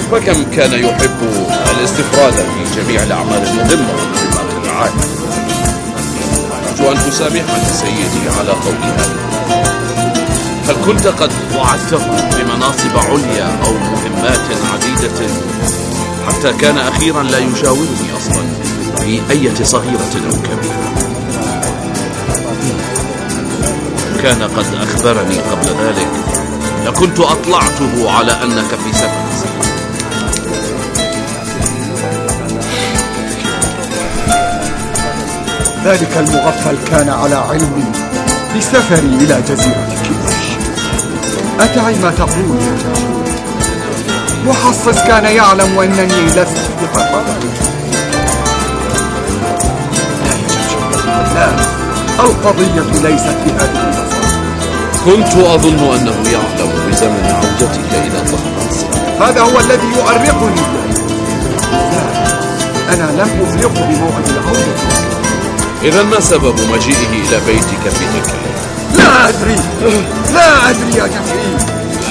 فكم كان يحب الاستفراد في جميع الأعمال المهمة والمهمات العالية. أرجو أن تسامحني سيدي على قولي هذا. هل كنت قد وعدته بمناصب عليا أو مهمات عديدة حتى كان أخيرا لا يجاورني أصلا في أي صغيرة أو كبيرة؟ كان قد أخبرني قبل ذلك لكنت أطلعته على أنك في سفر. ذلك المغفل كان على علم بسفري إلى جزيرة كيش. أتعي ما تقول يا جمشيد؟ محصص كان يعلم أنني لست بقطار. لا، القضية ليست بهذه المسألة. كنت أظن أنه يعلم بزمن عودتك إلى طهران. هذا هو الذي يؤرقني. لا، أنا لم أبلغه بموعد العودة. إذن ما سبب مجيئه إلى بيتك في تلك الليلة؟ لا أدري يا جمشيد.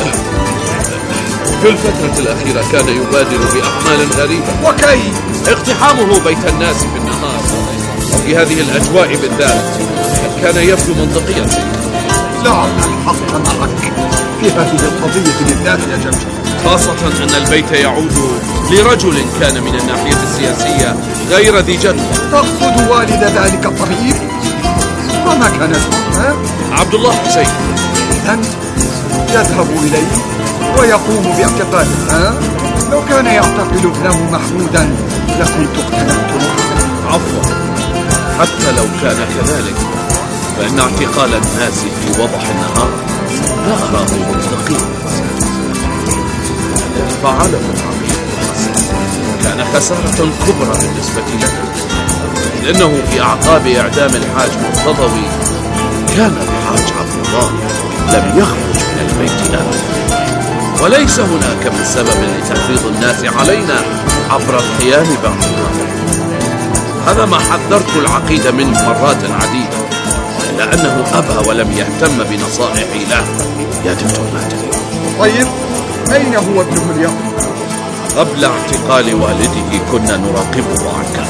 في الفترة الأخيرة كان يبادر بأعمال غريبة. وكيف؟ اقتحامه بيت الناس في النهار وفي هذه الأجواء بالذات كان يبدو منطقيا. لا، الحق معك في هذه القضية بالذات يا جمشيد، خاصة أن البيت يعود لرجل كان من الناحية السياسية غير ذي جدوى. تقصد والد ذلك الطبيب؟ وما كان اسمه؟ عبد الله حسين. إذن يذهب إليه ويقوم باعتقاله. لو كان يعتقل ابنه محمودا لكنت اقتنعت معه. عفوا، حتى لو كان كذلك فإن اعتقال الناس في وضح النهار لا أراه منطقيا. فعله العميد كان خسارة كبرى بالنسبة لنا، لأنه في أعقاب إعدام الحاج مرتضوي كان الحاج عبد الله لم يخرج من البيت أبدا، وليس هناك من سبب لتحريض الناس علينا عبر القيام باعتقاله. هذا ما حذرت العقيد منه مرات عديدة، إلا أنه أبى ولم يهتم بنصائحي له يا دكتور مهدي. طيب، أين هو ابنه اليوم؟ قبل اعتقال والده كنا نراقبه عن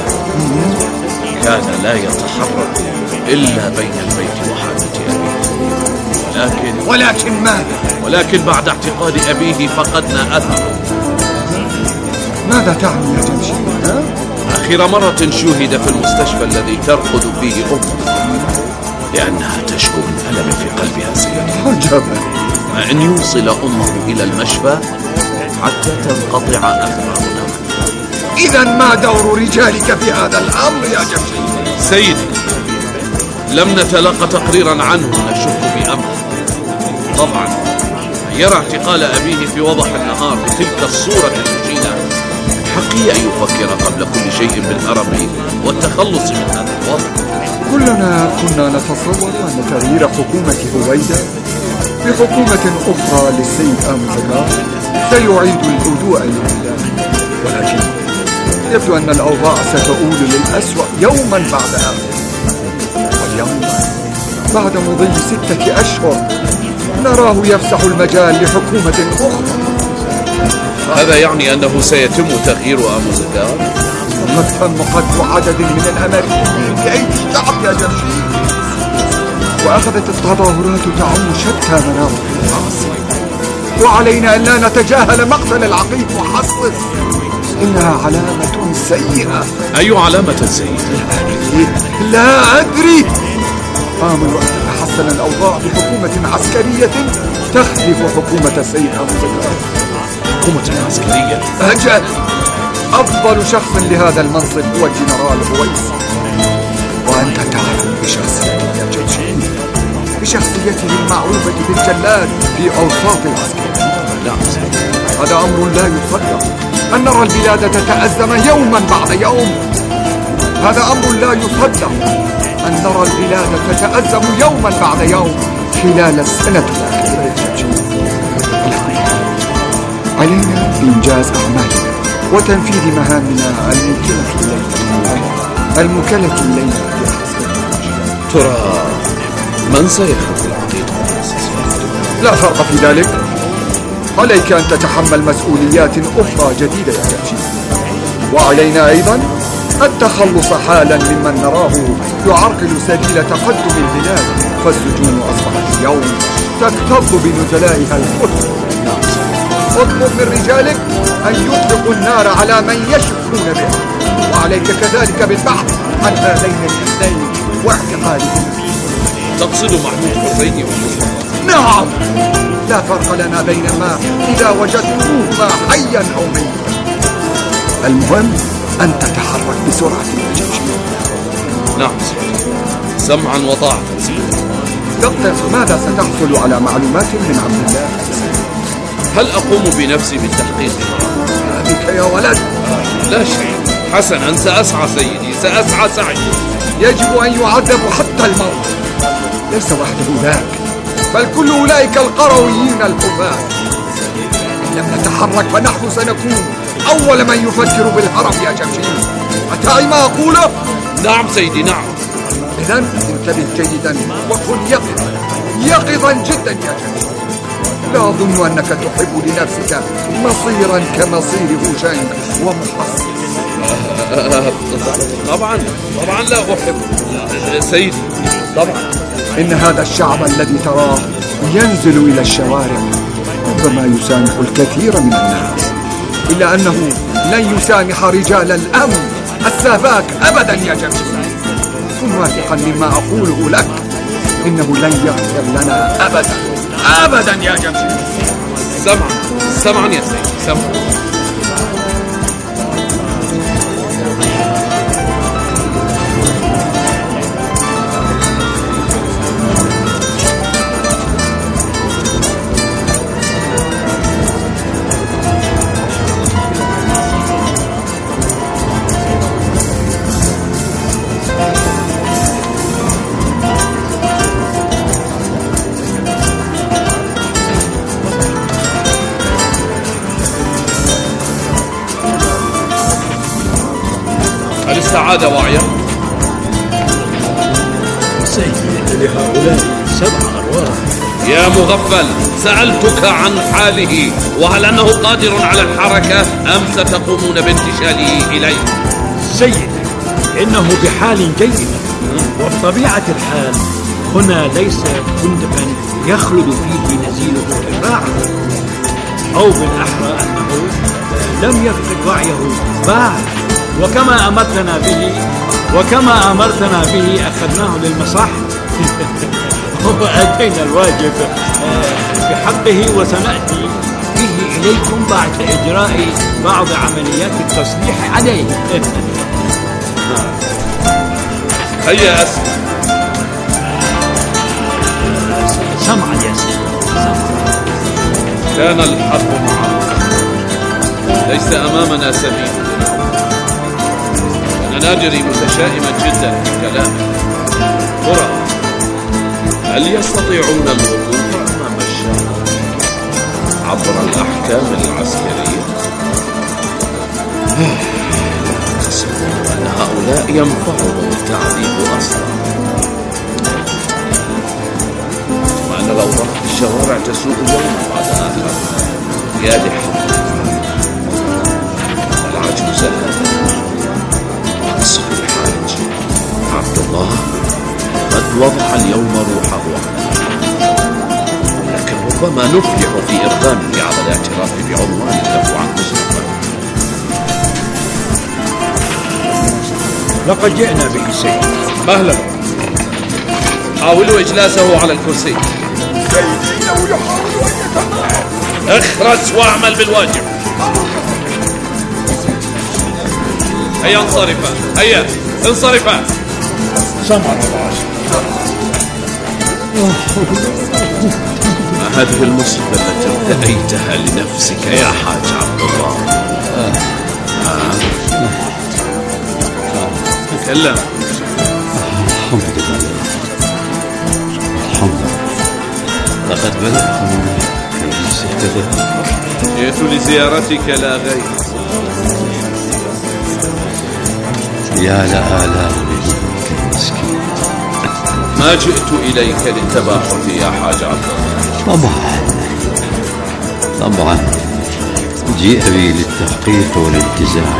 كان لا يتحرك إلا بين البيت وحاجة أبيه. ولكن ماذا؟ ولكن بعد اعتقال أبيه فقدنا أثره. ماذا تعني يا جمشيد؟ آخر مرة شوهد في المستشفى الذي ترقد فيه أمه لأنها تشكو من ألم في قلبها سيدي. عجبا. ما أن يوصل أمه إلى المشفى حتى تنقطع أثرها. إذن ما دور رجالك في هذا الأمر يا جمشيد؟ سيدي، لم نتلقى تقريرا عنه نشك بأمره. طبعا يرى اعتقال أبيه في وضح النهار بتلك الصورة المشينة حقي أن يفكر قبل كل شيء بالهرب والتخلص من هذا الوضع. كلنا كنا نتصور أن تغيير حكومة هويدا بحكومة أخرى للسيد آموزغار سيعيد الهدوء للبلاد، ولكن يبدو أن الأوضاع ستؤول للأسوأ يوما بعد آخر. واليوم بعد مضي 6 أشهر نراه يفسح المجال لحكومة أخرى. هذا يعني أنه سيتم تغيير آموزغار؟ وقد تم قتل عدد من الأمريكيين بأيدي الشعب يا جمشيد، وأخذت التظاهرات تعم شتى مناطق العاصمة، وعلينا أن لا نتجاهل مقتل العقيد محصص. إنها علامة سيئة. أي علامة سيئة؟ لا أدري. آمل أن تتحسن الأوضاع بحكومة عسكرية تخلف حكومة السيد آموزغار. حكومة عسكرية؟ أجل. أفضل شخص لهذا المنصب هو الجنرال هويس، وأنت تعرف بشخصيته يا جمشيد، بشخصيته المعروفة بالجلاد في أوساط العسكر. نعم. هذا أمر لا يصدق، أن نرى البلاد تتأزم يوما بعد يوم. هذا أمر لا يصدق، أن نرى البلاد تتأزم يوما بعد يوم خلال السنة الأخيرة يا جمشيد. علينا بإنجاز أعمالنا وتنفيذ مهامنا المكلة الليلة. ترى من سيخلق العقيد؟ لا فرق في ذلك. عليك أن تتحمل مسؤوليات أخرى جديدة يا جمشيد، وعلينا أيضا التخلص حالا ممن نراه يعرقل سبيل تقدم البلاد، فالسجون أصبحت اليوم تكتظ بنزلائها الكثر. اطلب من رجالك أن يطلقوا النار على من يشكون به، وعليك كذلك بالبحث عن هذين الاثنين واعتقالهم. تقصد محمود حسيني ومصطفى؟ نعم، لا فرق لنا بينما إذا وجدتهما حيا أو ميتا. المهم أن تتحرك بسرعة يا جمشيد. نعم سمعا وطاعة. دكتور، ماذا ستحصل على معلومات من عبد الله؟ هل أقوم بنفسي بالتحقيق؟ بك يا ولد. لا شيء. حسنا، سأسعى سيدي، سأسعى سعي. يجب أن يعذبوا حتى الموت. ليس وحده ذاك، بل كل أولئك القرويين الحفاة. إن لم نتحرك فنحن سنكون أول من يفكر بالهرب يا جمشيد. أتعي ما أقوله؟ نعم سيدي نعم. إذن انتبه جيدا وكن يقظا جدا يا جمشيد. لا أظن أنك تحب لنفسك مصيرا كمصير هوشانغ ومحصن. طبعا لا أحب سيدي طبعا. إن هذا الشعب الذي تراه ينزل إلى الشوارع ربما يسامح الكثير من الناس، إلا أنه لن يسامح رجال الأمن السافاك أبدا يا جمشيد. كن واثقا مما أقوله لك، إنه لن يغفر لنا أبدا يا جمشيد. سمعا يا سيدي سمعا. هل استعاد وعيه؟ سيدي، لهؤلاء 7 أرواح. يا مغفل، سألتك عن حاله، وهل أنه قادر على الحركة أم ستقومون بانتشاله إليه؟ سيدي، إنه بحال جيد، وبطبيعة الحال هنا ليس فندقا يخلد فيه نزيله الراحة، أو بالأحرى أنه لم يفقد وعيه بعد، وكما أمرتنا به أخذناه للمصح وأدينا الواجب بحقه، وسنأتي به إليكم بعد إجراء بعض عمليات التصليح عليه. هيا أسمع. سمعا يا سيدي. كان الحرب معنا، ليس أمامنا سبيل. أنا ناجري متشائما جدا في كلامه. ترى هل يستطيعون الوقوف أمام الشعب عبر الأحكام العسكرية؟ أتصور أن هؤلاء ينفعهم التعذيب أصلا، وأنا لو رأت الشوارع تسوق يوما بعد آخر. يا لحظة العجوز هذا أصف الحاج عبد الله قد وضح اليوم روحه، لكن ربما نفلح في إرغامه على الاعتراف بعنوان له عن مصطفى. لقد جئنا به سيدي. مهلا، حاولوا إجلاسه على الكرسي. سيدي إنه يحاول أن يتمعن. اخرس واعمل بالواجب. هيا انصرفا، هيا انصرفا. سمعا وطاعة. ما هذه المصيبة التي ارتأيتها لنفسك يا حاج عبد الله؟ تكلم. الحمد لله، الحمد لله، لقد بلغتني كنيسة كذا. جئت لزيارتك لا غير. يا لآلام منك مسكين. ما جئت إليك للتباحث يا حاج عبد الله. طبعا جيء بي للتحقيق والانتزاع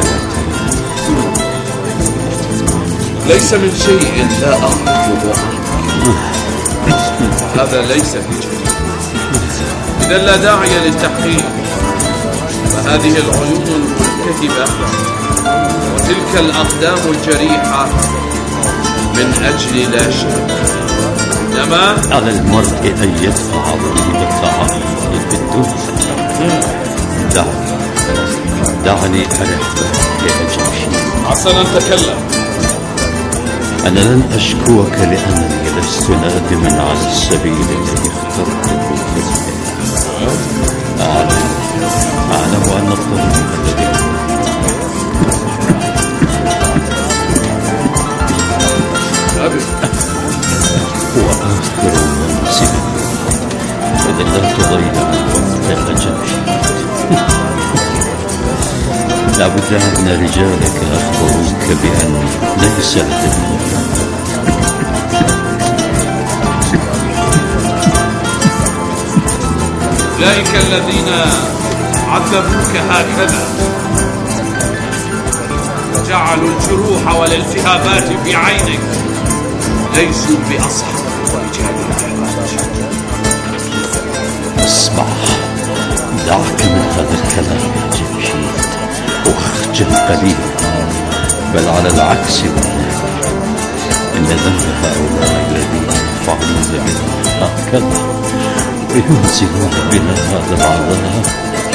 ليس من شيء لا أعرفه عنك. هذا ليس بجديد. إذا لا داعي للتحقيق، فهذه العيون الملتهبة وتلك الأقدام الجريحة من أجل لا شيء، إنما على المرء أن يدفع ضريبة عقله في الدنيا. دعني أرحب يا جمشيد. حسنا تكلم. أنا لن أشكوك لأنني لست نادما على السبيل الذي اخترته في الحياة. أعلم أن الطريق الذي هو آخر منزل، إذا لا تضيع الوقت يا جمشيد. لابد أن رجالك أخبروك بأن ليس لديهم. أولئك الذين عذبوك هكذا وجعلوا الجروح والالتهابات في عينك ليسوا بأصحاب رجال الحياة. اسمع، دعك من هذا الكلام يا جمشيد واخجل قليلا، بل على العكس إن ذنب هؤلاء الذين يفعلون بنا هكذا وينزلون بنا هذا العذاب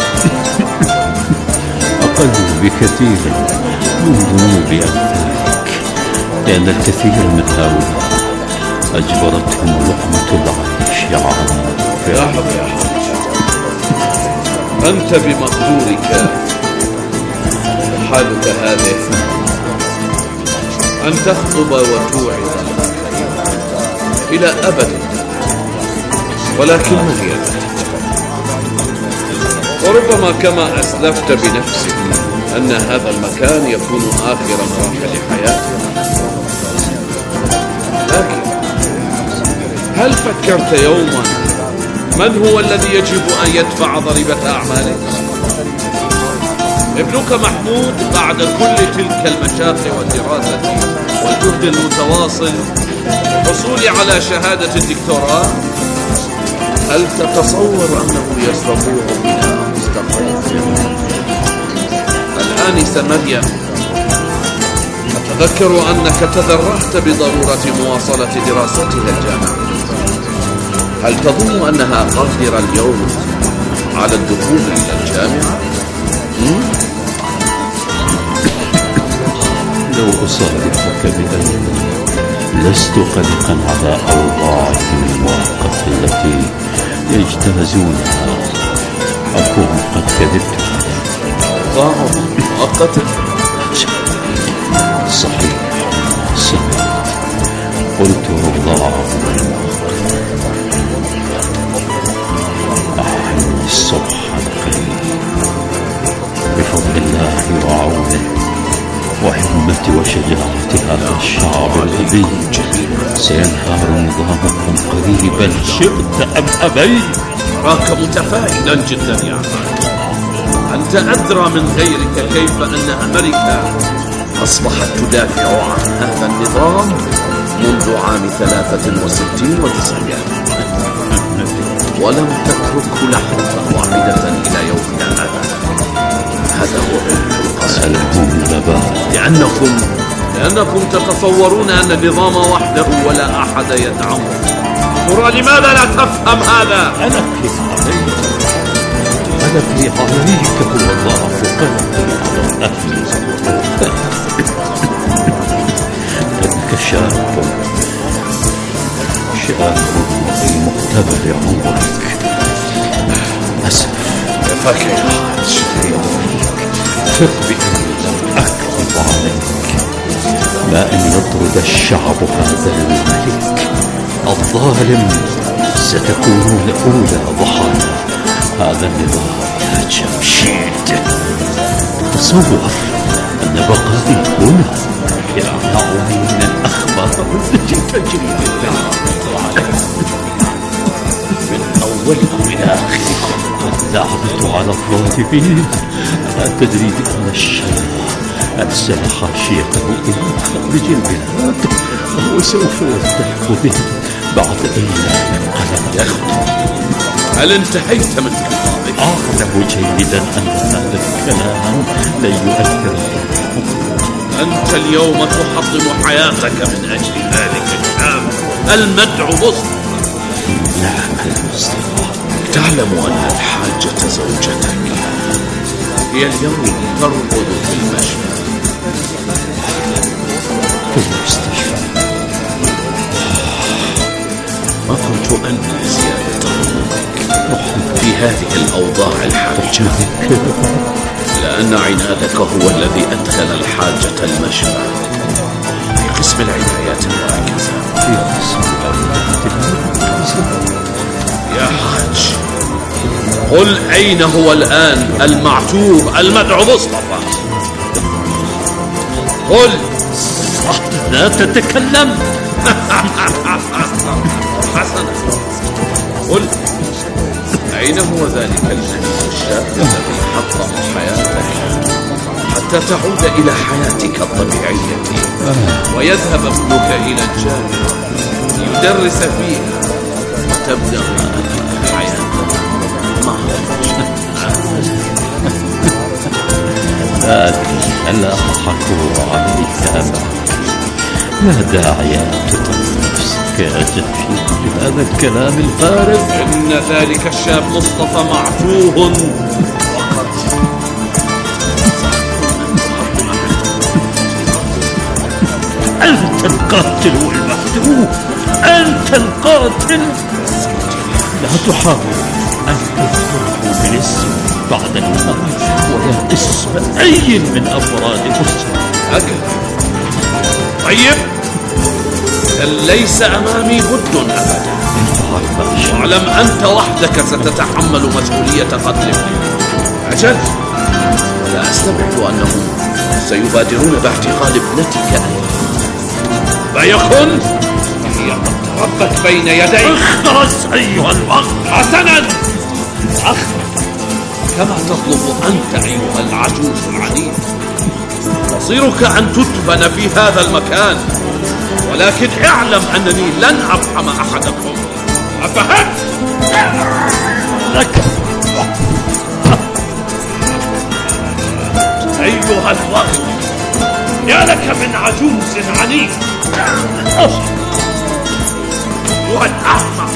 أقل بكثير من ذنوب أمثالك، لأن الكثير من هؤلاء أجبرتهم لقمة العيش على لاحظ يا حاج، أنت بمقدورك حالك هذه أن تخطب وتوعظ إلى أبد، ولكن ما هي النتيجة؟ وربما كما أسلفت بنفسك أن هذا المكان يكون آخر مراحل حياتنا، لكن هل فكرت يوما من هو الذي يجب أن يدفع ضريبة أعمالك؟ ابنك محمود بعد كل تلك المشاق والدراسة والجهد المتواصل حصول على شهادة الدكتوراه، هل تتصور أنه يستطيع بناء مستقبل؟ الآنسة مريم، أتذكر أنك تذرعت بضرورة مواصلة دراستها الجامعية. هل تظن أنها قادرة اليوم على الدخول إلى الجامعة؟ لو أصادفك بأنني لست قلقا على أوضاعهم المؤقتة التي يجتازونها أكون قد كذبت. أوضاعهم مؤقتة؟ صحيح، سمعت، قلت أوضاعهم المؤقتة. أحن الصبح القريب بفضل الله وعونه وحكمة وشجاعة هذا الشعب الأبي سينهار نظامكم قريبا شئت أم أبيت. أراك متفائلا جدا يا عماد. أنت أدرى من غيرك كيف أن أمريكا أصبحت تدافع عن هذا النظام منذ عام 63 و900 ولم تتركه لحظة واحدة إلى يومنا هذا. هذا هو أسألهم النبات لأنكم تتصورون أن النظام وحده ولا أحد يدعمه. ترى لماذا لا تفهم هذا؟ أنا في عليك هو ضعف قلبي على أهلي. أنك شاب في مقتبل عمرك. أسف كفاك يا حاج. ثق بأني لم أكذب عليك. ما أن يطرد الشعب هذا الملك الظالم ستكونون أولى ضحايا هذا النظام يا جمشيد. تصور أن بقائي هنا يمنعني من الأخبار التي تجري من أولكم إلى آخركم. اللعنة على الظالمين. أتدري بأن الشيخ أرسل حاشيته إلى خارج البلاد، وسوف يلتحق به بعد أيام قليلة. هل انتهيت من خطابك؟ أعلم جيدا أن هذا الكلام لن يؤثر فيكم. أنت اليوم تحطم حياتك من أجل ذلك الشاب المدعو مصطفى. نعم المصطفى. تعلم أن الحاجة زوجتك هي اليوم ترقد في المشفى. في المستشفى. ما كنت أني زيادة همومك في هذه الأوضاع الحرجة، لأن عنادك هو الذي أدخل الحاجة المشفى في قسم العنايات المركزة. في قسم العنايات المركزة. يا حاج، قل أين هو الآن المعتوه المدعو مصطفى؟ قل. لا تتكلم. حسنا، قل أين هو ذلك الجنين الشاب الذي حطم حياتك حتى تعود إلى حياتك الطبيعية، ويذهب ابنك إلى الجامعة ليدرس فيها وتبدأ حياتك مع لا أضحك عليك أبدا. لا داعي أن تتعب نفسك يا جميل بهذا الكلام الفارغ. إن ذلك الشاب مصطفى معتوه وقد أنت القاتل والمقتول. أنت القاتل. لا تحاول أن تذكره بالاسم بعد الآن ولا اسم أي من أفراد أسرة. أجل. طيب، ليس أمامي بد أبدا. واعلم أنت وحدك ستتحمل مسؤولية قتل ابنك. أجل، ولا أستبعد أنهم سيبادرون باعتقال ابنتك أيضا. فيكن هي قد تربت بين يديك. اخرس أيها الوقت. حسنا، أخرس كما تطلب أنت أيها العجوز العنيف. مصيرك أن تدفن في هذا المكان، ولكن اعلم أنني لن أرحم أحدكم. أفهمت؟ لك أيها الوقت، يا لك من عجوز عنيف والأحمق.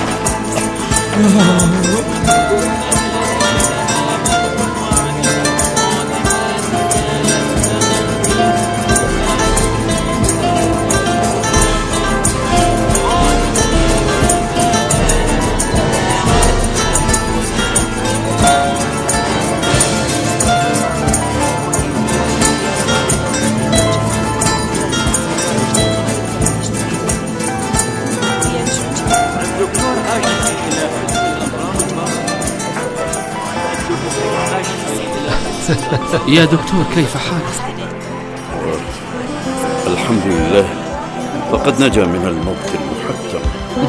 يا دكتور، كيف حالك؟ الحمد لله، فقد نجا من الموت المحتم.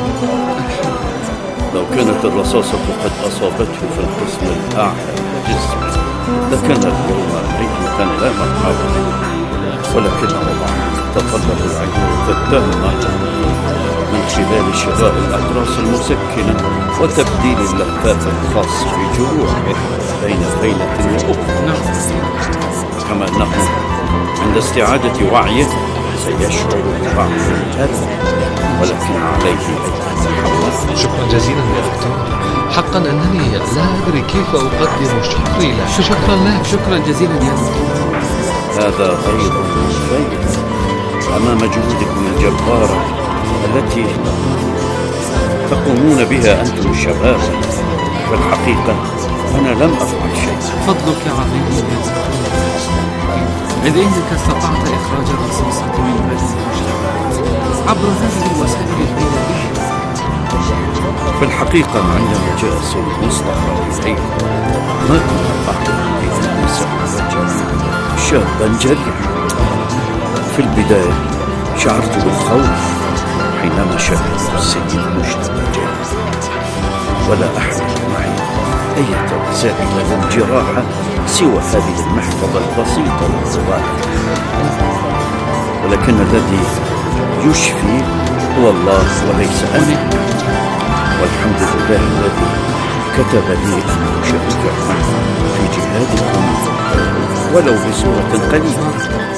لو كانت الرصاصة قد أصابته في القسم الأعلى من جسمه لكان اليوم ميتا لا محالة، ولكن وضعه تطلب العناية التامة من خلال شراء الأقراص المسكنة وتبديل اللفات الخاص بجروحه بين فينة وأخرى. كما أنه عند استعادة وعيه سيشعر ببعض الألم، ولكن عليه أن يتحمل. شكرا جزيلا يا دكتور. حقا أنني لا أدري كيف أقدم شكري لك. شكرا لك. شكرا جزيلا يا دكتور. هذا غير فايد أمام جهودكم الجبارة التي تقومون بها أنتم الشباب. في الحقيقة أنا لم أفعل شيء. فضلك عظيم يا دكتور، إذ إنك استطعت إخراج الرصاصة من بدن المجرم عبر هذه الوسائل البدائية. في الحقيقة عندما جاء السيد مصطفى إليه ما كنت أعلم بأني سأواجه شابا جريحا. في البداية شعرت بالخوف حينما شاهدت السيد مجتمع جاهز، ولا أحمل معي أي رسائل للجراحة سوى هذه المحفظة البسيطة للصغار، ولكن الذي يشفي هو الله وليس أنا. والحمد لله الذي كتب لي أن أشارككم في جهادكم ولو بصورة قليلة.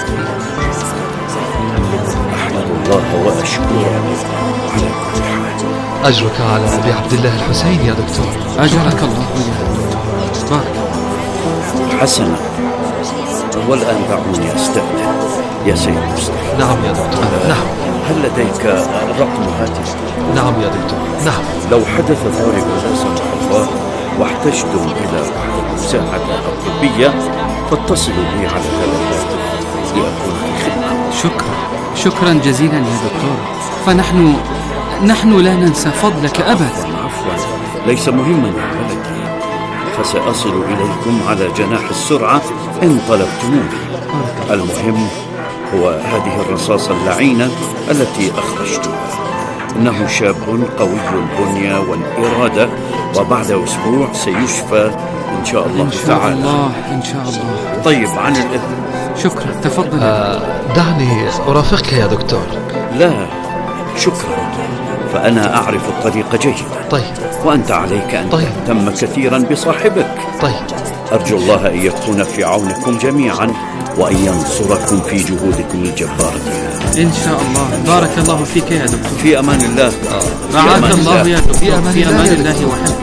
أحمد الله وأشكره على كل حال. أجرك على أبي عبد الله الحسين يا دكتور. أجرك الله يا دكتور. بارك. حسنا، والآن دعوني أستأذن يا سيد مصطفى. نعم يا دكتور. نعم. هل لديك رقم هاتف؟ نعم يا دكتور. نعم. لو حدث ذلك لا سمح الله واحتجتم إلى المساعدة الطبية فاتصلوا بي على هذا الهاتف لأكون في خدمة. شكرا جزيلا يا دكتور، فنحن لا ننسى فضلك أبدا. عفوا، ليس مهما يا ولدي، فسأصل إليكم على جناح السرعة إن طلبتموني. المهم هو هذه الرصاصة اللعينة التي أخرجتها. إنه شاب قوي البنية والإرادة، وبعد أسبوع سيشفى إن شاء الله تعالى. إن شاء الله. طيب، عن الإذن. شكرا، تفضل. دعني أرافقك يا دكتور. لا شكرا، فأنا أعرف الطريق جيدا. طيب. وأنت عليك أن تهتم كثيرا بصاحبك. طيب. أرجو الله أن يكون في عونكم جميعا وأن ينصركم في جهودكم الجبارة. إن شاء الله. بارك الله فيك يا دكتور. في أمان الله. رعاك الله يا دكتور. في أمان الله وحفظه.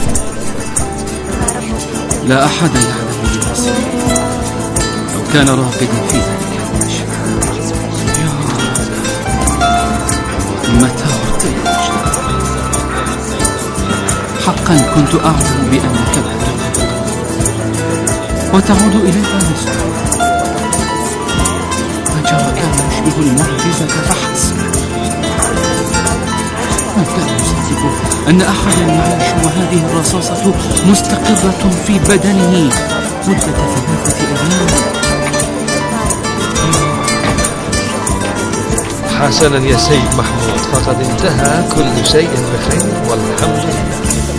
لا أحد يعلم بمصيره لو كان راغبا في ذلك المشفى. يا رب، متى أعطيت؟ حقا كنت أعلم بأنك لا تغلق وتعود إليك نصرا. ما كان يشبه المعجزة فحسب. من كان يصدق أن أحدا يعيش وهذه الرصاصة مستقرة في بدنه مدة 3 أيام؟ حسنا يا سيد محمود، فقد انتهى كل شيء بخير والحمد لله.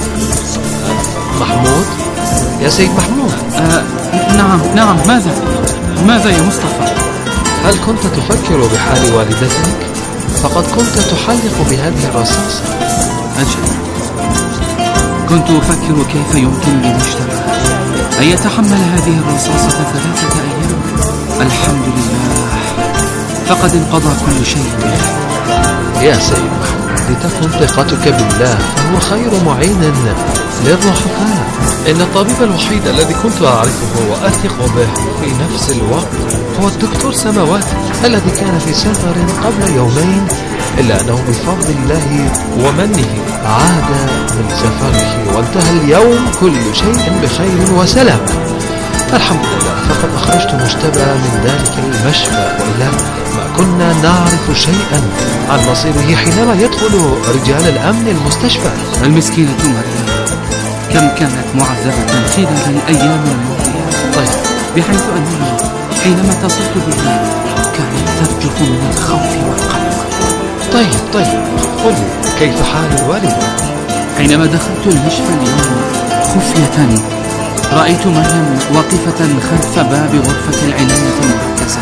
محمود يا سيد محمود. نعم. ماذا يا مصطفى؟ هل كنت تفكر بحال والدتك؟ فقد كنت تحلق بهذه الرصاصة. أجل، كنت أفكر كيف يمكن للمجتمع أن يتحمل هذه الرصاصة 3 أيام. الحمد لله، فقد انقضى كل شيء بخير. يا سيد محمود، لتكن ثقتك بالله، فهو خير معين للضعفاء. إن الطبيب الوحيد الذي كنت أعرفه وأثق به في نفس الوقت هو الدكتور سماوات، الذي كان في سفر قبل يومين، إلا أنه بفضل الله ومنه عاد من سفره وانتهى اليوم كل شيء بخير وسلام. الحمد لله، فقد أخرجت مجتبى من ذلك المشفى، وإلا ما كنا نعرف شيئا عن مصيره حينما يدخل رجال الأمن المستشفى. المسكينة مريم كم كانت معذبة خلال الأيام الماضية. طيب. بحيث أنني حينما اتصلت بها كانت ترجف من الخوف والقلق. طيب، قل كيف حال الوالد؟ حينما دخلت المشفى اليوم خفية رأيت مريم واقفة خلف باب غرفة العناية المركزة،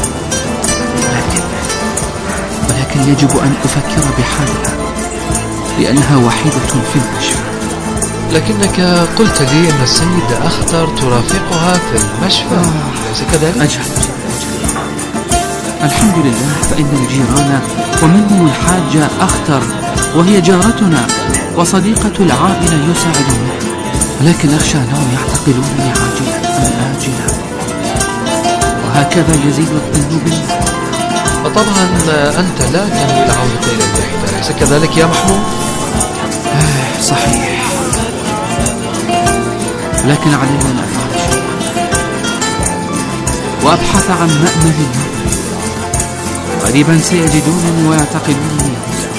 ولكن يجب أن أفكر بحالها لأنها وحيدة في المشفى. لكنك قلت لي أن السيد أخطر ترافقها في المشفى، أليس كذلك؟ أجل. الحمد لله، فإن الجيران ومنهم الحاجة أخطر وهي جارتنا وصديقة العائلة يساعدون، ولكن أخشى أنهم يعتقلونني عاجلا أم آجلا، وهكذا يزيد الظن بي. وطبعا أنت لا تنوي العودة إلى البيت، أليس كذلك يا محمود؟ صحيح، لكن علينا أن أفعل شيء وأبحث عن مأمن النظر. قريبا سيجدونني ويعتقلونني.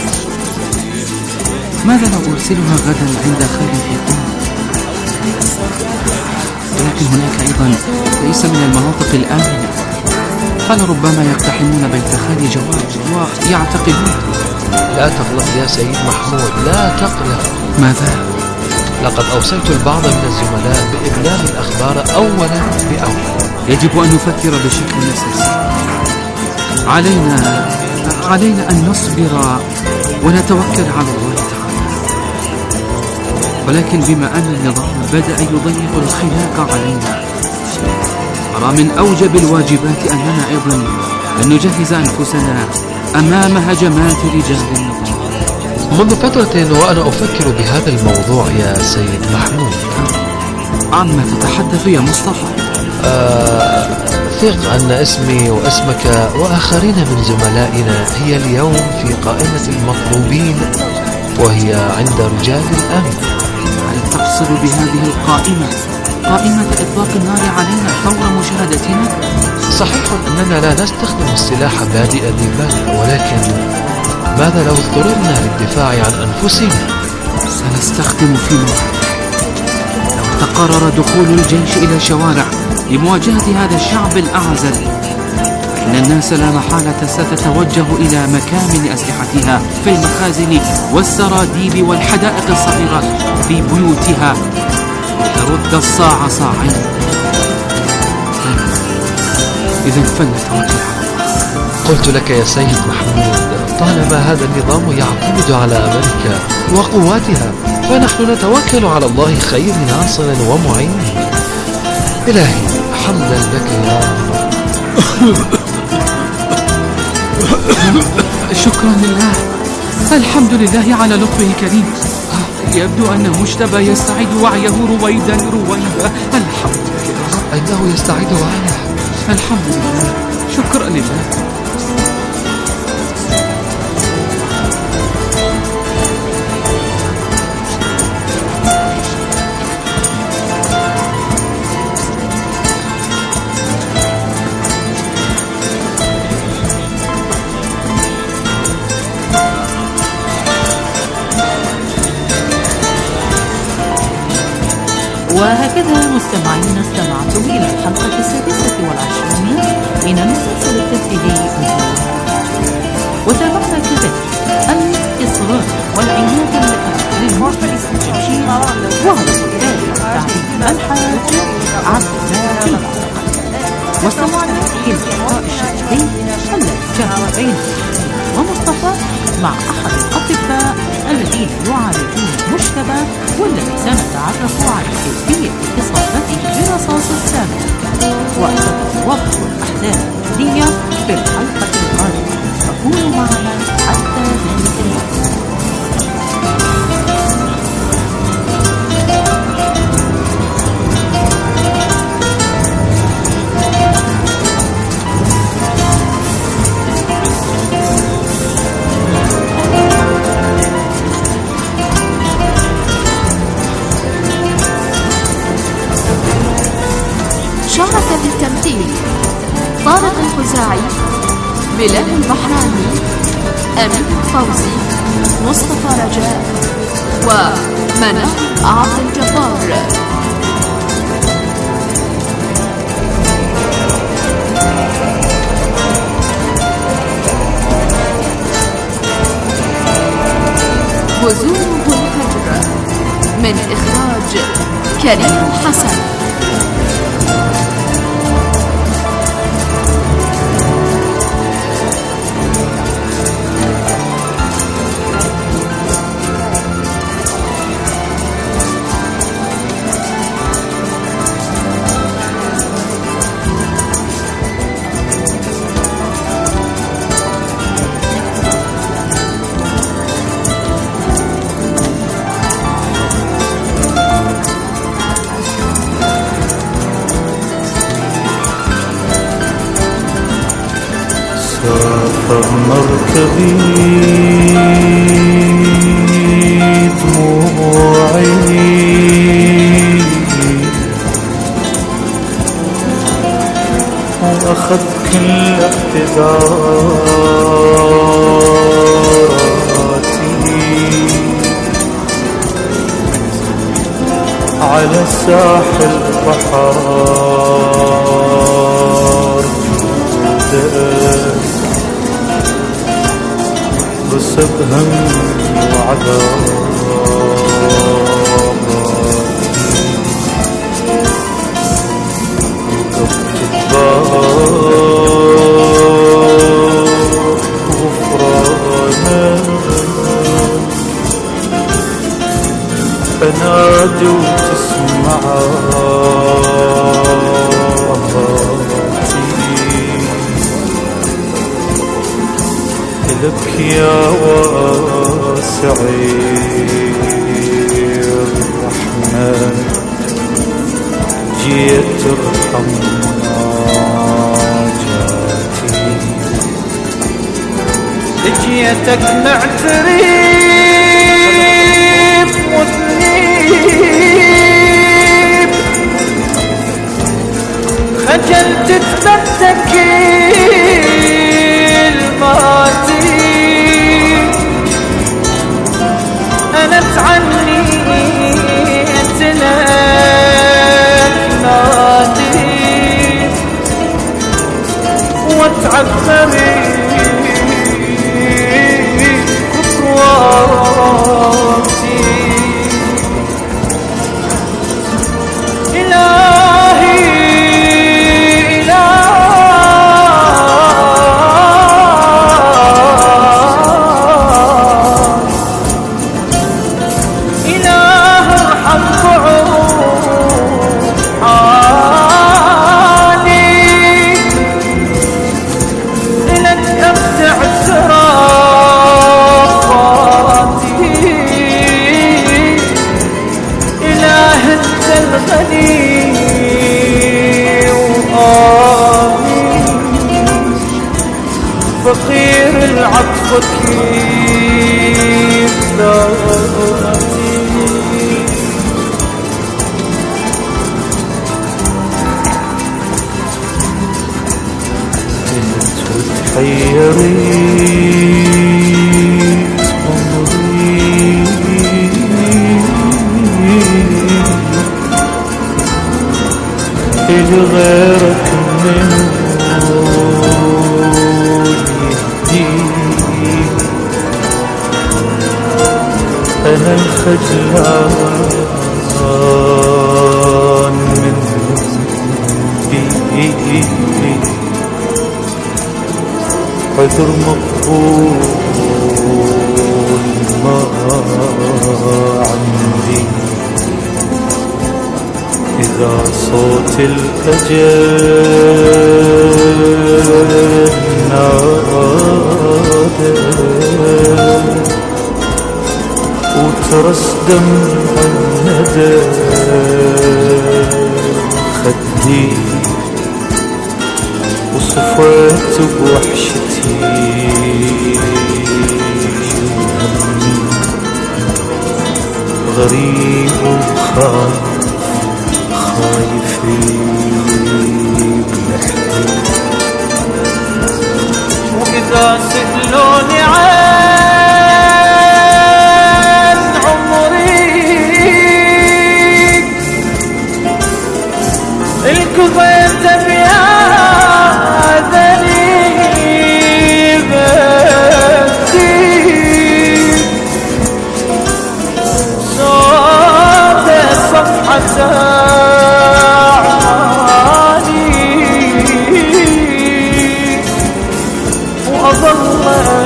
ماذا لو أرسلها غدا عند خالي في قم؟ ولكن هناك أيضا ليس من المناطق الآمنة، فلربما يقتحمون بيت خالي جواد ويعتقلون. لا تقلق يا سيد محمود، لا تقلق. ماذا؟ لقد أوصيت البعض من الزملاء بإبلاغ الأخبار أولا بأول. يجب أن نفكر بشكل أساسي. علينا أن نصبر ونتوكل على الله تعالى. ولكن بما أن النظام بدأ يضيق الخلاق علينا، أرى من أوجب الواجبات أننا أيضا أن نجهز أنفسنا أمام هجمات رجال النظام. منذ فترة وأنا أفكر بهذا الموضوع يا سيد محمود. عما تتحدث يا مصطفى؟ ثق أن اسمي واسمك وآخرين من زملائنا هي اليوم في قائمة المطلوبين، وهي عند رجال الأمن. هل تقصد بهذه القائمة قائمة إطلاق النار علينا فور مشاهدتنا؟ صحيح أننا لا نستخدم السلاح بادئ الذباب، ولكن ماذا لو اضطررنا للدفاع عن أنفسنا؟ سنستخدم في موعد. لو تقرر دخول الجيش إلى الشوارع لمواجهة هذا الشعب الأعزل، فإن الناس لا محالة ستتوجه إلى مكامن أسلحتها في المخازن والسراديب والحدائق الصغيرة في بيوتها لترد الصاع صاعين. إذن فلنتوكل على الله. قلت لك يا سيد محمود، طالما هذا النظام يعتمد على أمريكا وقواتها فنحن نتوكل على الله خير ناصر ومعين. إلهي حمدا لك يا رب. شكرا لله، الحمد لله على لطفه الكريم. يبدو أن مجتبى يستعيد وعيه رويدا. الحمد لله. إنه يستعيد وعيه. الحمد لله، شكرا لله. وهكذا مستمعين استمعتم إلى الحلقة 26 من المسلسل التمثيلي وتابعنا كذلك الإصرار والعناد للمركز الجمشيد وعلى الكتاب والتعليم الحاج عبد الله، واستمعنا إلى اللقاء الشخصي الذي كان بين ومصطفى مع أحد الأطباء الذين يعالجون مجتبى، والذي سنتعرف على كيفية إصابته برصاص السام، وستتوضح الأحداث الجدية في الحلقة القادمة، فكونوا معنا حتى ذلك الوقت. شارك في التمثيل طارق الخزاعي، بلال البحراني، أمين فوزي، مصطفى رجاء، ومنال عبد الجبار. وزوره الفجر من إخراج كريم حسن. سافر مركبي دموعي وأخذ كل اقتداراتي على ساحل البحر بس بهم وعذاب لك يا واسعي الرحمن جيت ترحم حاجاتي جيتك معترف وذنيب خجلت تثبتك الماضي أنا عني أتلك نادي وتعثري خطواتي فقير العطف كيف ذاتي انت وتحيريت عمري لغيرك من أنا الخجلان من ذنبي عذر مقبول ما عندي إذا صوت الأجل نادى وترسدم الندى خدي وصفيت بوحشتي غريب خايف بلحدي وإذا سألوني عن القضيت بهذني بدي صوت صفحة أعاني وأظل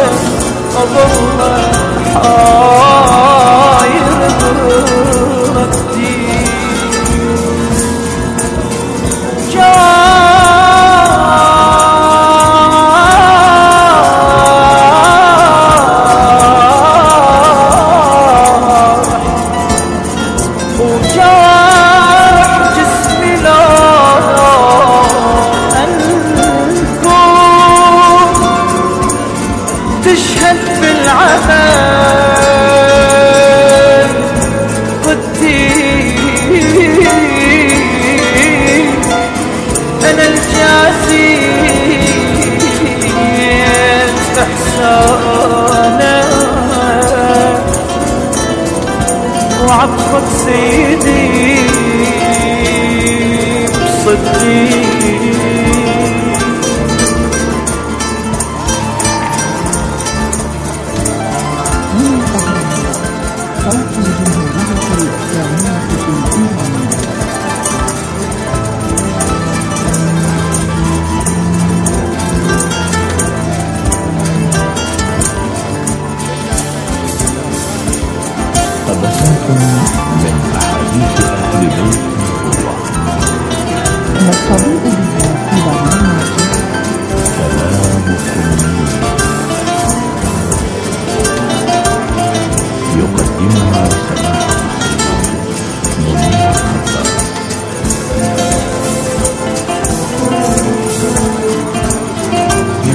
حاير ردي تشهد بالعمل والدين أنا الجازي إحسانا وعطفك سيدي بصدقي من أحاديث أهل بيت الله. الطبيب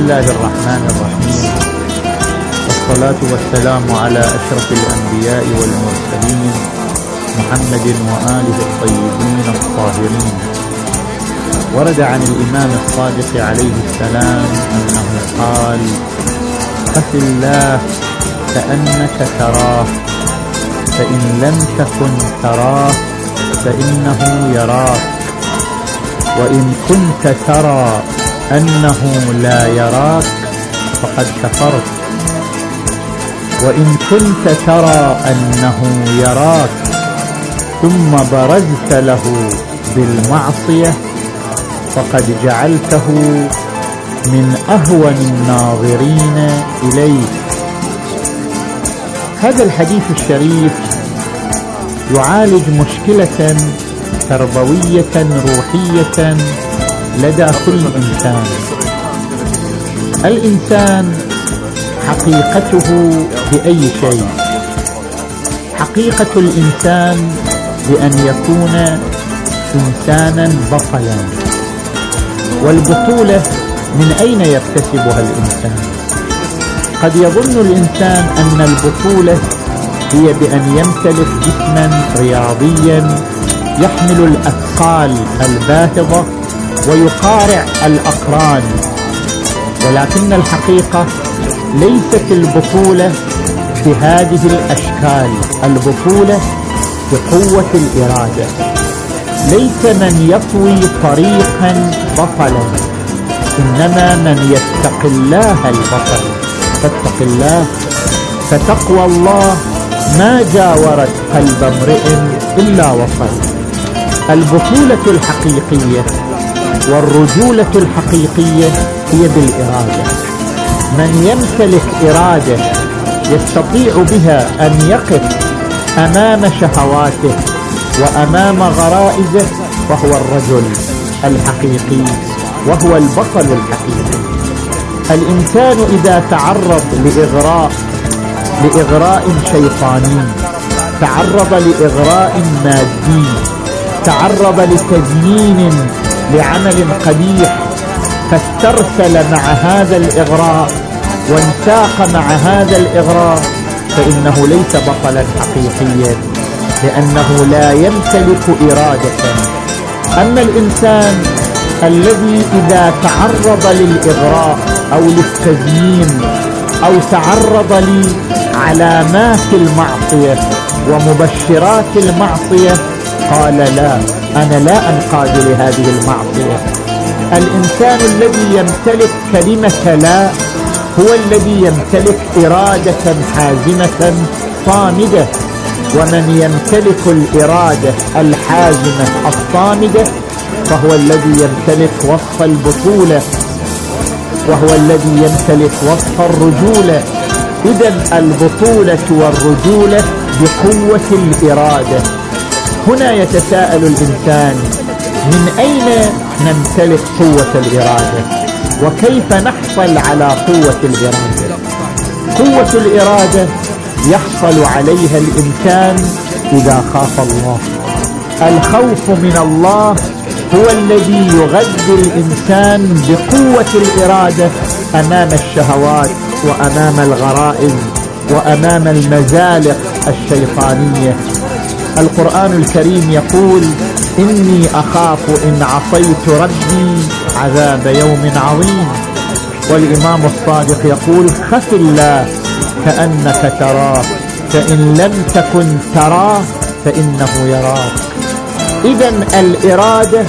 الله الرحمن الرحيم، والصلاة والسلام على أشرف الأنبياء والمرسلين محمد وآله الطيبين الطاهرين. ورد عن الإمام الصادق عليه السلام أنه قال: خف الله كأنك تراه، فإن لم تكن تراه فإنه يراك، وإن كنت ترى أنه لا يراك فقد كفرت، وإن كنت ترى أنه يراك ثم برزت له بالمعصية فقد جعلته من أهون الناظرين إليك. هذا الحديث الشريف يعالج مشكلة تربوية روحية لدى كل إنسان. الإنسان حقيقته بأي شيء؟ حقيقة الإنسان بأن يكون إنسانا بطلا. والبطولة من أين يكتسبها الإنسان؟ قد يظن الإنسان أن البطولة هي بأن يمتلك جسما رياضيا يحمل الأثقال الباهظة ويقارع الأقران، ولكن الحقيقة ليست البطولة بهذه الأشكال. البطولة بقوة الإرادة. ليس من يطوي طريقا بطلا، إنما من يتقي الله البطل. فاتق الله، فتقوى الله ما جاورت قلب امرئ إلا وصل. البطولة الحقيقية والرجولة الحقيقية هي بالإرادة. من يمتلك إرادة يستطيع بها أن يقف أمام شهواته وأمام غرائزه، وهو الرجل الحقيقي وهو البطل الحقيقي. الإنسان إذا تعرض لإغراء شيطاني، تعرض لإغراء مادي، تعرض لتزيين لعمل قبيح، فاسترسل مع هذا الإغراء وانساق مع هذا الإغراء، فإنه ليس بطلا حقيقيا، لأنه لا يمتلك إرادة. أما الإنسان الذي إذا تعرض للإغراء أو للتزيين أو تعرض لعلامات المعصية ومبشرات المعصية قال: لا، أنا لا أنقاد لهذه المعصية. الإنسان الذي يمتلك كلمة لا هو الذي يمتلك إرادة حازمة صامدة. ومن يمتلك الإرادة الحازمة الصامدة فهو الذي يمتلك وصف البطولة، وهو الذي يمتلك وصف الرجولة. إذن البطولة والرجولة بقوة الإرادة. هنا يتساءل الإنسان: من أين نمتلك قوة الإرادة؟ وكيف نحصل على قوة الإرادة؟ قوة الإرادة يحصل عليها الإنسان إذا خاف الله. الخوف من الله هو الذي يغذي الإنسان بقوة الإرادة أمام الشهوات وأمام الغرائز وأمام المزالق الشيطانية. القرآن الكريم يقول: إني أخاف إن عصيت ربي عذاب يوم عظيم. والإمام الصادق يقول: خف الله كأنك تراه، فإن لم تكن تراه فإنه يراك. إذن الإرادة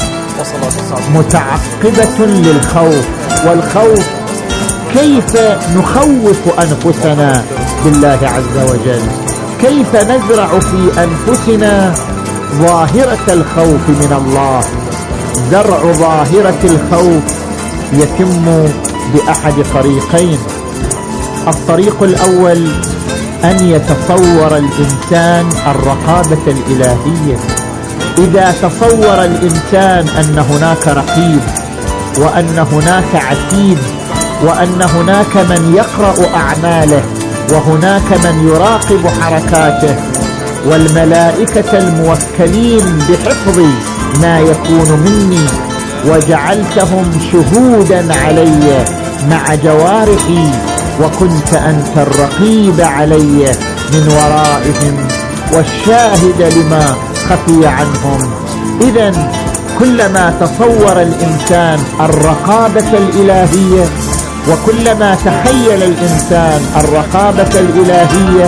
متعقبة للخوف. والخوف كيف نخوف أنفسنا بالله عز وجل؟ كيف نزرع في أنفسنا ظاهرة الخوف من الله؟ زرع ظاهرة الخوف يتم بأحد طريقين. الطريق الأول أن يتصور الإنسان الرقابة الإلهية. إذا تصور الإنسان أن هناك رقيب، وأن هناك عتيد، وأن هناك من يقرأ أعماله، وهناك من يراقب حركاته، والملائكة الموكلين بحفظ ما يكون مني، وجعلتهم شهودا علي مع جوارحي، وكنت أنت الرقيب علي من ورائهم والشاهد لما خفي عنهم. إذن كلما تصور الإنسان الرقابة الإلهية، وكلما تخيل الإنسان الرقابة الإلهية،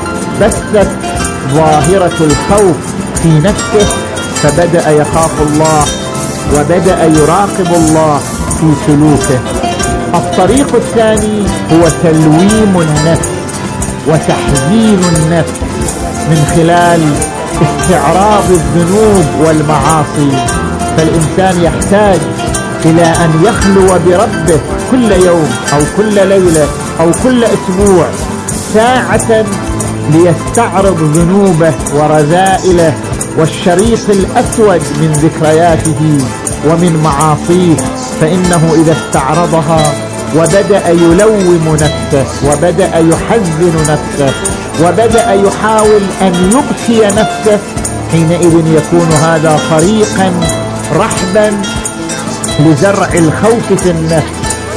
بثت ظاهرة الخوف في نفسه، فبدأ يخاف الله وبدأ يراقب الله في سلوكه. الطريق الثاني هو تلويم النفس وتحزين النفس من خلال استعراض الذنوب والمعاصي. فالإنسان يحتاج إلى أن يخلو بربه كل يوم أو كل ليلة أو كل أسبوع ساعة ليستعرض ذنوبه ورذائله والشريط الأسود من ذكرياته ومن معاصيه. فإنه إذا استعرضها وبدأ يلوم نفسه وبدأ يحزن نفسه وبدأ يحاول أن يبكي نفسه، حينئذ يكون هذا طريقا رحبا لزرع الخوف في النفس،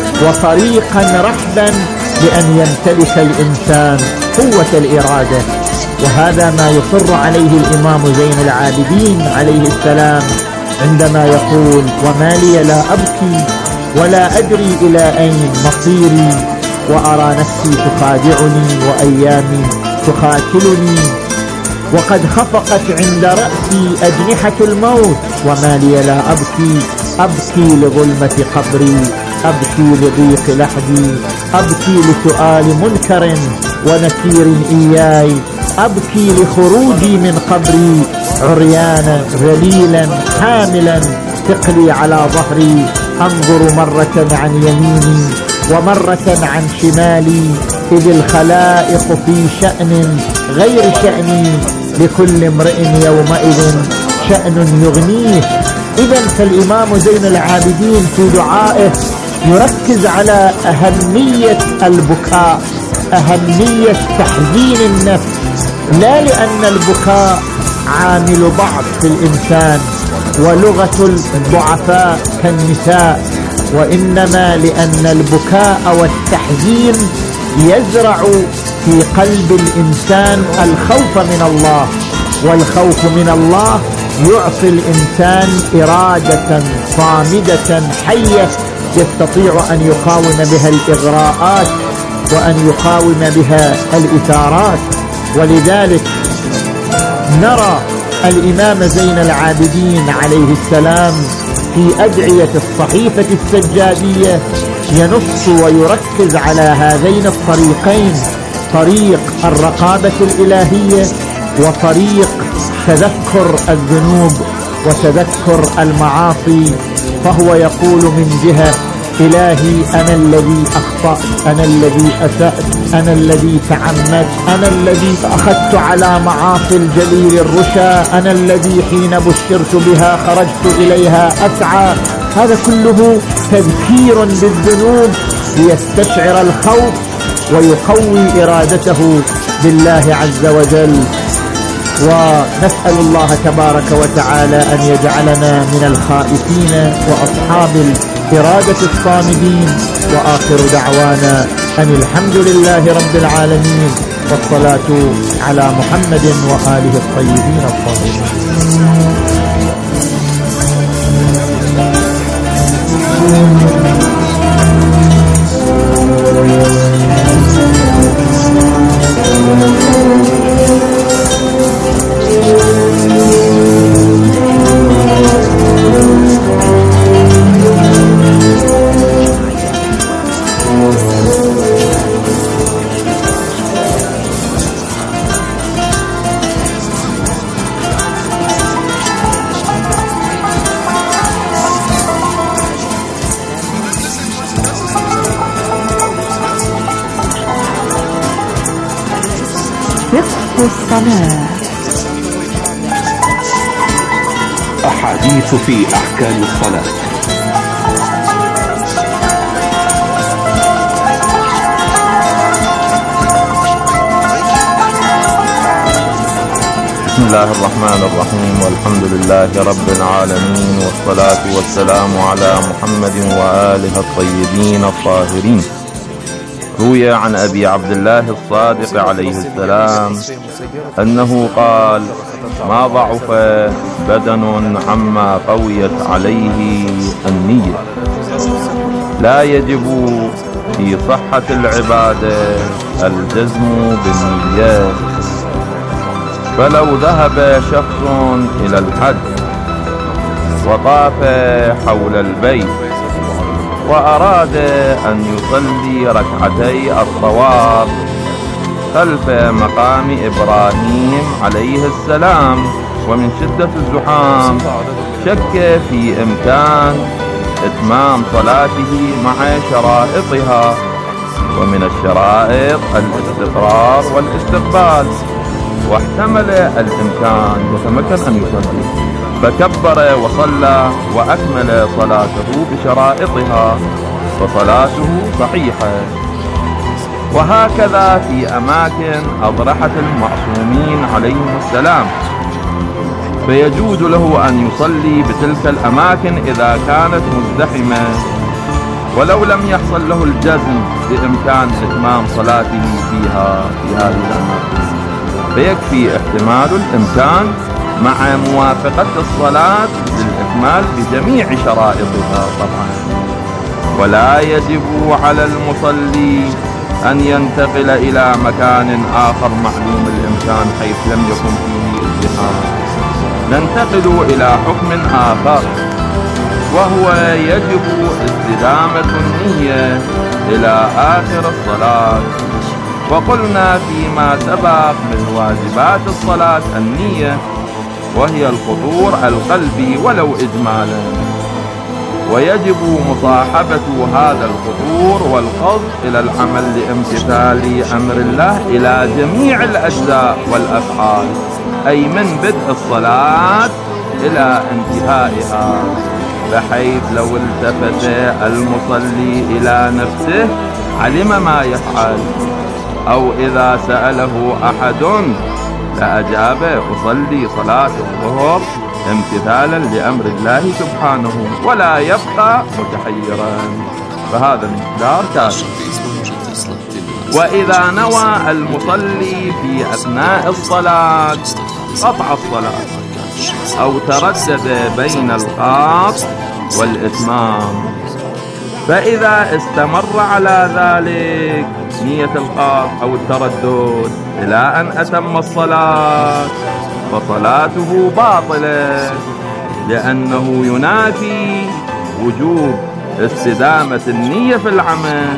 وطريقا رحبا لأن يمتلك الإنسان قوة الإرادة. وهذا ما يصر عليه الإمام زين العابدين عليه السلام عندما يقول: وما لي لا أبكي ولا أدري إلى أين مصيري، وأرى نفسي تخادعني وأيامي تقاتلني، وقد خفقت عند رأسي أجنحة الموت. وما لي لا أبكي، أبكي لظلمة قبري، أبكي لضيق لحدي، أبكي لسؤال منكر ونكير إياي، أبكي لخروجي من قبري عريانا ذليلا حاملا ثقلي على ظهري، أنظر مرة عن يميني ومرة عن شمالي، إذ الخلائق في شأن غير شأني، لكل امرئ يومئذ شأن يغنيه. إذن فالإمام زين العابدين في دعائه يركز على أهمية البكاء، أهمية تحزين النفس، لا لأن البكاء عامل ضعف في الإنسان ولغة الضعفاء كالنساء، وإنما لأن البكاء والتحزين يزرع في قلب الإنسان الخوف من الله، والخوف من الله يعطي الإنسان إرادة صامدة حية يستطيع أن يقاوم بها الإغراءات وأن يقاوم بها الإثارات. ولذلك نرى الإمام زين العابدين عليه السلام في أدعية الصحيفة السجادية ينص ويركز على هذين الطريقين، طريق الرقابة الإلهية وطريق تذكر الذنوب وتذكر المعاصي. فهو يقول من جهة: إلهي أنا الذي أخطأت، أنا الذي أسأت، أنا الذي تعمدت، أنا الذي أخذت على معاصي الجليل الرشا، أنا الذي حين بشرت بها خرجت إليها أسعى. هذا كله تذكير بالذنوب ليستشعر الخوف ويقوي إرادته بالله عز وجل. ونسأل الله تبارك وتعالى أن يجعلنا من الخائفين وأصحاب الإرادة الصامدين. وآخر دعوانا أن الحمد لله رب العالمين، والصلاة على محمد وآله الطيبين الطاهرين. الصلاة. أحاديث في أحكام الصلاة. الله الرحمن الرحيم، والحمد لله رب العالمين، والصلاة والسلام على محمد وآله الطيبين الطاهرين. روي عن أبي عبد الله الصادق عليه السلام أنه قال: ما ضعف بدن عما قويت عليه النية. لا يجب في صحة العبادة الجزم بالنيات، فلو ذهب شخص إلى الحج وطاف حول البيت وأراد أن يصلي ركعتي الطواف خلف مقام إبراهيم عليه السلام، ومن شدة الزحام شك في إمكان إتمام صلاته مع شرائطها، ومن الشرائط الاستقرار والاستقبال، واحتمل الإمكان يتمكن أن يصلي، فكبر وصلى وأكمل صلاته بشرائطها، فصلاته صحيحة. وهكذا في أماكن أضرحة المعصومين عليهم السلام، فيجوز له أن يصلي بتلك الأماكن إذا كانت مزدحمة، ولو لم يحصل له الجزم بإمكان إتمام صلاته فيها في هذه الأماكن، فيكفي احتمال الإمكان مع موافقة الصلاة للإكمال بجميع شرائطها طبعا. ولا يجب على المصلي أن ينتقل إلى مكان آخر معلوم الإمكان حيث لم يكن فيه ازدحام. ننتقل إلى حكم آخر، وهو يجب استدامة النية إلى آخر الصلاة. وقلنا فيما سبق من واجبات الصلاة النية، وهي الخطور القلبي ولو إجمالا، ويجب مصاحبة هذا الخطور والقصد إلى العمل لامتثال أمر الله إلى جميع الأجزاء والأفعال، أي من بدء الصلاة إلى انتهائها، بحيث لو التفت المصلي إلى نفسه علم ما يفعل، أو إذا سأله أحد لأجاب: أصلي صلاة الظهر امتثالا لأمر الله سبحانه، ولا يبقى متحيرا، فهذا المقدار كافي. وإذا نوى المصلي في أثناء الصلاة قطع الصلاة أو تردد بين القطع والإتمام، فإذا استمر على ذلك نية القطع أو التردد إلى أن أتم الصلاة فصلاته باطلة، لأنه ينافي وجوب استدامة النية في العمل.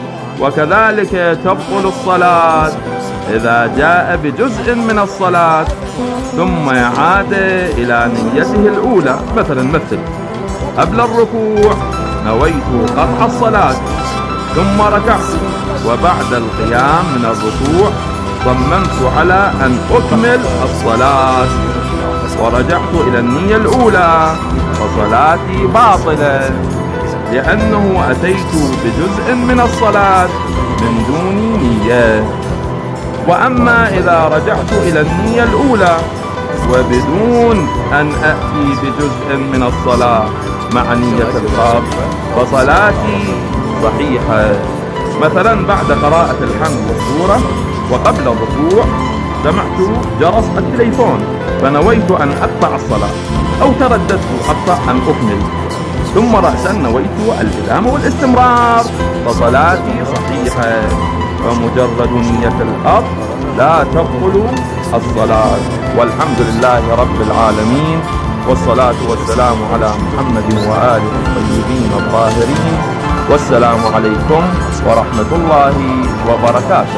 وكذلك تبطل الصلاة إذا جاء بجزء من الصلاة ثم عاد إلى نيته الأولى، مثل قبل الركوع نويت قطع الصلاة ثم ركعت، وبعد القيام من الركوع صممت على أن أكمل الصلاة ورجعت إلى النية الأولى، فصلاتي باطلة، لأنه أتيت بجزء من الصلاة من دون نية. وأما إذا رجعت إلى النية الأولى وبدون أن أأتي بجزء من الصلاة مع نية القطع فصلاتي صحيحة. مثلا بعد قراءة الحمد والسورة وقبل الركوع سمعت جرس التليفون فنويت أن أقطع الصلاة، أو ترددت حتى أن أكمل، ثم رأسا نويت الإدامة والاستمرار، فصلاتي صحيحة. ومجرد نية القطع لا تبطل الصلاة. والحمد لله رب العالمين، والصلاة والسلام على محمد وآله الطيبين الطاهرين، والسلام عليكم ورحمة الله وبركاته.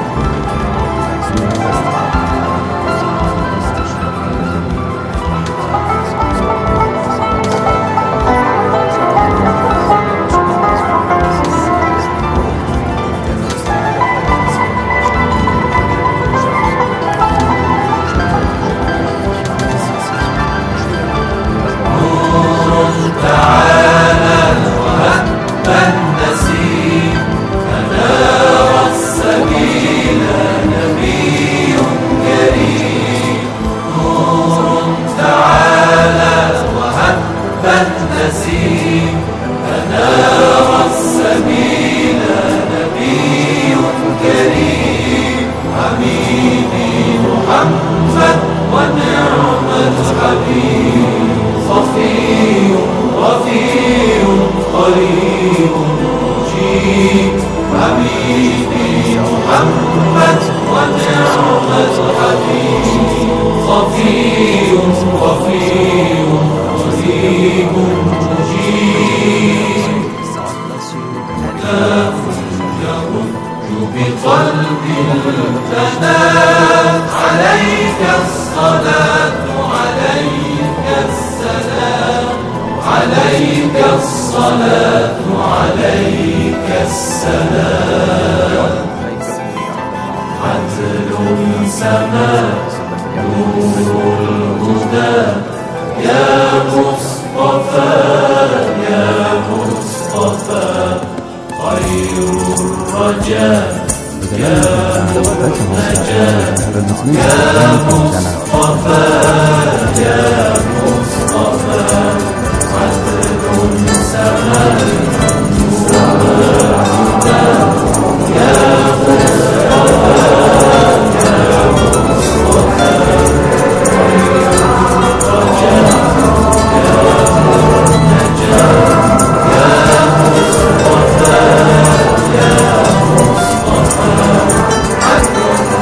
النسيم أنار السبيل حبيبي محمد ونعم الحبيب صفي وفي قريب مجيب لا يرد بقلب التنام عليك الصلاة عليك السلام عليك الصلاة عليك السلام عدل سماء نور الهدى يا مصطفى يا مصطفى خير الرجاء يا منتجى يا مصطفى يا مصطفى عدل سماء نور الهدى يا مصطفى يا مصطفى خير الرجاء يا منتجى يا مصطفى يا مصطفى عدل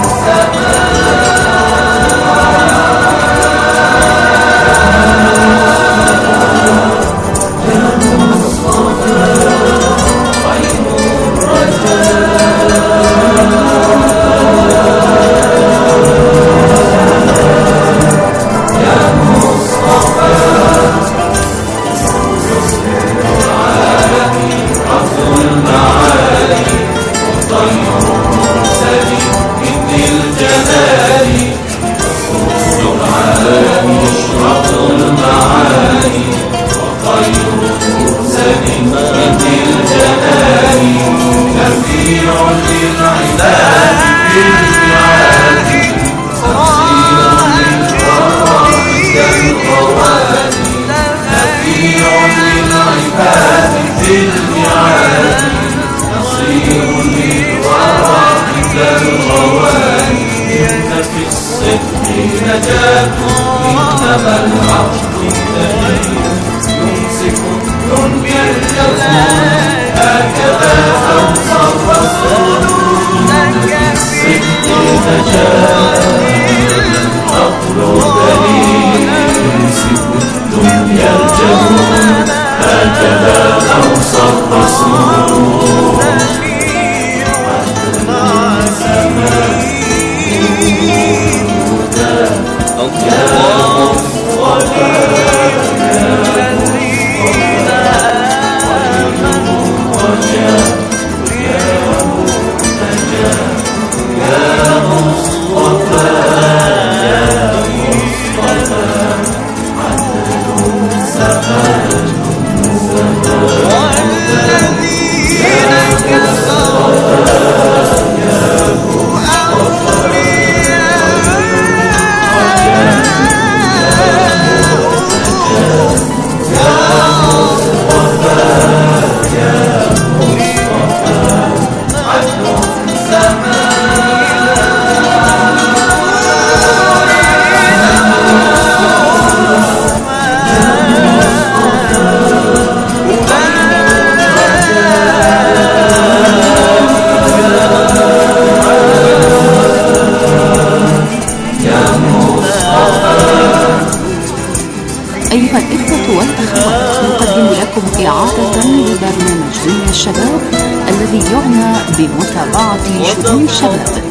أيها الإخوة والأخوات، نقدم لكم إعادة لبرنامج دنيا الشباب الذي يعنى بمتابعة شؤون الشباب.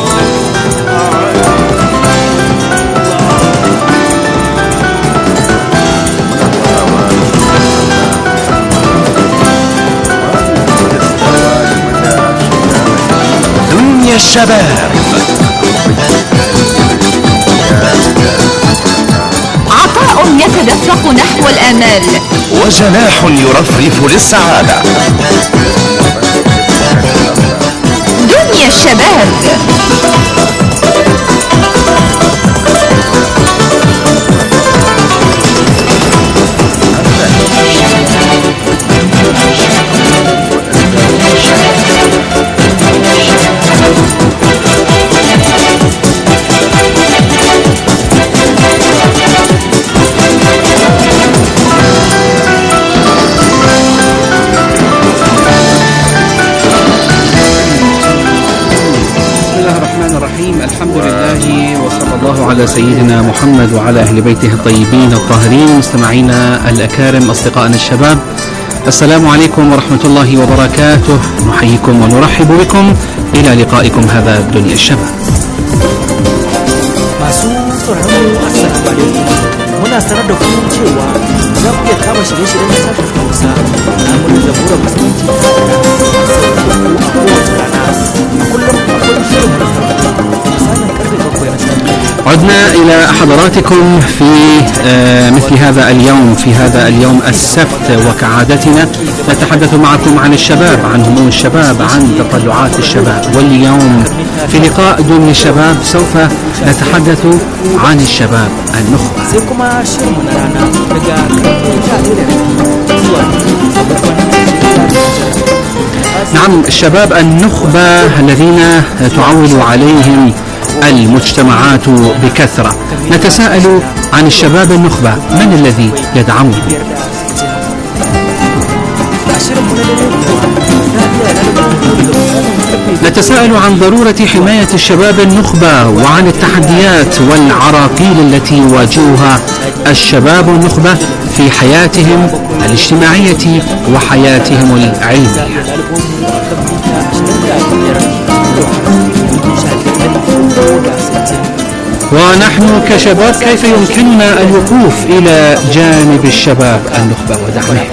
دنيا الشباب، عطاء يتدفق نحو الآمال، وجناح يرفرف للسعادة. دنيا الشباب. الرحيم. الحمد لله وصلى الله على سيدنا محمد وعلى أهل بيته الطيبين الطاهرين. مستمعينا الأكارم أصدقائنا الشباب، السلام عليكم ورحمة الله وبركاته. نحييكم ونرحب بكم إلى لقائكم هذا دنيا الشباب. muna sanar da kuma cewa za ku iya kama shirye-shiryen na sashen Hausa na murin zaburar musulunci ta a kowace rana a kullum akwai shirin na misalin karfe 7 na safe. عدنا إلى حضراتكم في مثل هذا اليوم، في هذا اليوم السبت، وكعادتنا نتحدث معكم عن الشباب، عن هموم الشباب، عن تطلعات الشباب. واليوم في لقاء دنيا الشباب سوف نتحدث عن الشباب النخبة. نعم، الشباب النخبة الذين تعول عليهم المجتمعات بكثرة. نتساءل عن الشباب النخبة، من الذي يدعمهم؟ نتساءل عن ضرورة حماية الشباب النخبة وعن التحديات والعراقيل التي يواجهها الشباب النخبة في حياتهم الاجتماعية وحياتهم العلمية. ونحن كشباب كيف يمكننا الوقوف إلى جانب الشباب النخبة ودعمهم؟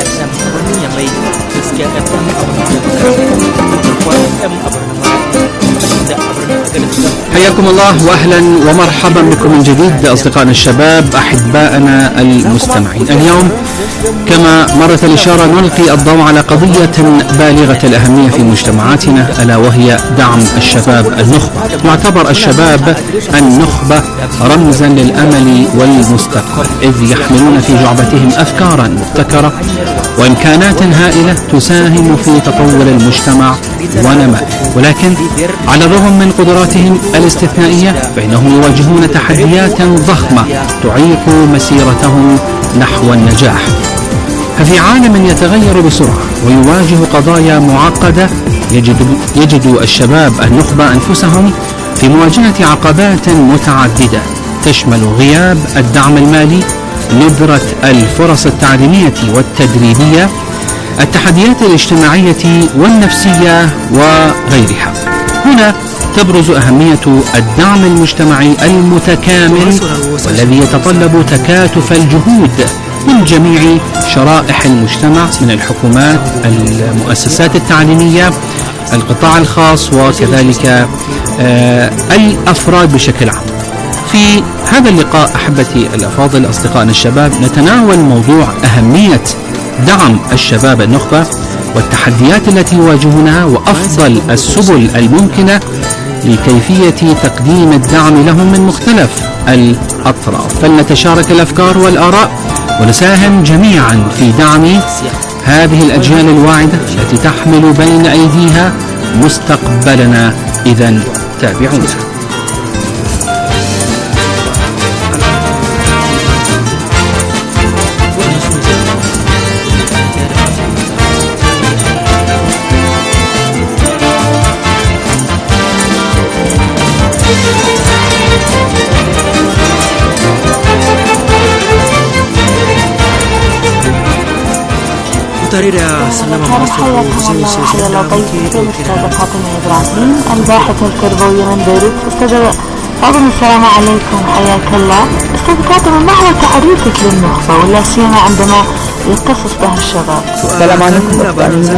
حياكم الله واهلا ومرحبا بكم من جديد اصدقائنا الشباب، احبائنا المستمعين. اليوم كما مرت الاشاره نلقي الضوء على قضيه بالغه الاهميه في مجتمعاتنا، الا وهي دعم الشباب النخبه. يعتبر الشباب النخبه رمزا للامل والمستقبل، اذ يحملون في جعبتهم افكارا مبتكره وامكانات هائله تساهم في تطور المجتمع ونمائه. ولكن على الرغم من قدراتهم الاستثنائية فإنهم يواجهون تحديات ضخمة تعيق مسيرتهم نحو النجاح. ففي عالم يتغير بسرعة ويواجه قضايا معقدة يجد الشباب النخبة أنفسهم في مواجهة عقبات متعددة تشمل غياب الدعم المالي، ندرة الفرص التعليمية والتدريبية، التحديات الاجتماعية والنفسية وغيرها. هنا تبرز أهمية الدعم المجتمعي المتكامل والذي يتطلب تكاتف الجهود من جميع شرائح المجتمع، من الحكومات، المؤسسات التعليمية، القطاع الخاص، وكذلك الأفراد بشكل عام. في هذا اللقاء أحبتي الأفاضل أصدقائنا الشباب نتناول موضوع أهمية دعم الشباب النخبة والتحديات التي يواجهونها وأفضل السبل الممكنة لكيفية تقديم الدعم لهم من مختلف الأطراف. فلنتشارك الأفكار والآراء ونساهم جميعا في دعم هذه الأجيال الواعدة التي تحمل بين أيديها مستقبلنا. إذن تابعونا. حيا ضيفي الأستاذة فاطمة إبراهيم الباحث التربوي من بيروت. أستاذة فاطمة السلام عليكم، حياك الله. أستاذة فاطمة، ما هو تعريفك للنخبة ولا سيما عندما يتصف بها الشباب؟ السلام عليكم.